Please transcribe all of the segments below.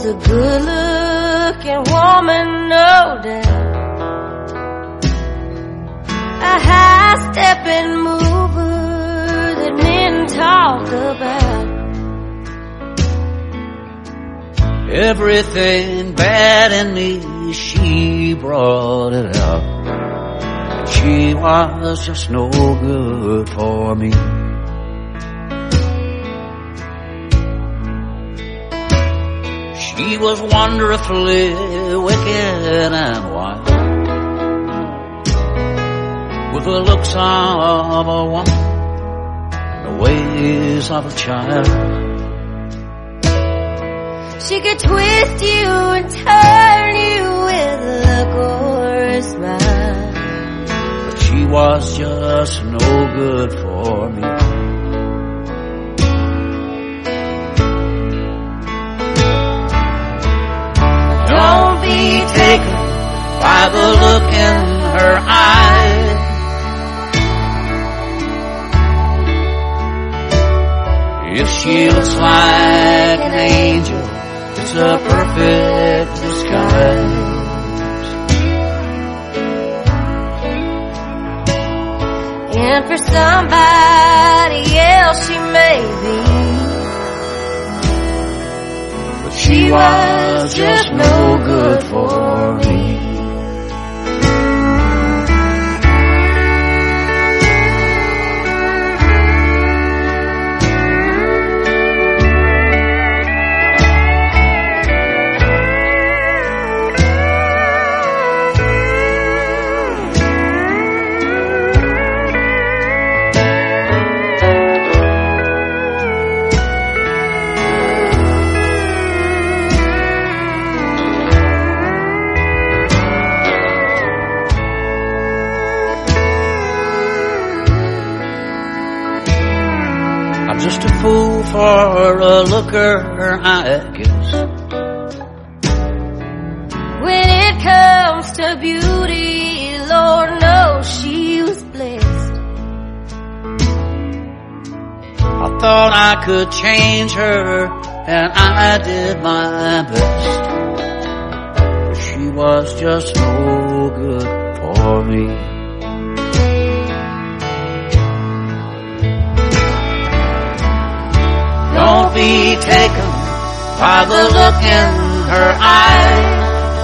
was a good-looking woman, no doubt. A high-stepping mover that men talk about. Everything bad in me, she brought it out. She was just no good for me. She was wonderfully wicked and wild, with the looks of a woman and the ways of a child. She could twist you and turn you with a look or a smile. But she was just no good for me. Don't be taken by the look in her eyes. If she looks like an angel, it's a perfect disguise. And for somebody else she may be, but she was just no good for me. I'm just a fool for a looker, I guess. when it comes to beauty, Lord knows she was blessed. I thought I could change her, and I did my best, but she was just no good for me. Don't be taken by the look in her eyes.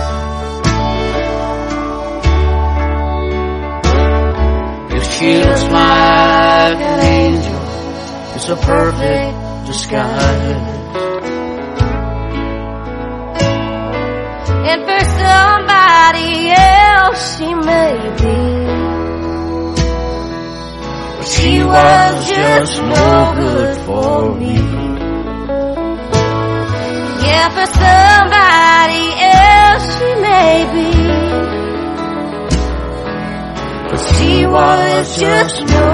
If she looks like an angel, it's a perfect disguise. And for somebody else she may be, But she was just no good for me. yeah, for somebody else she may be, But she was just no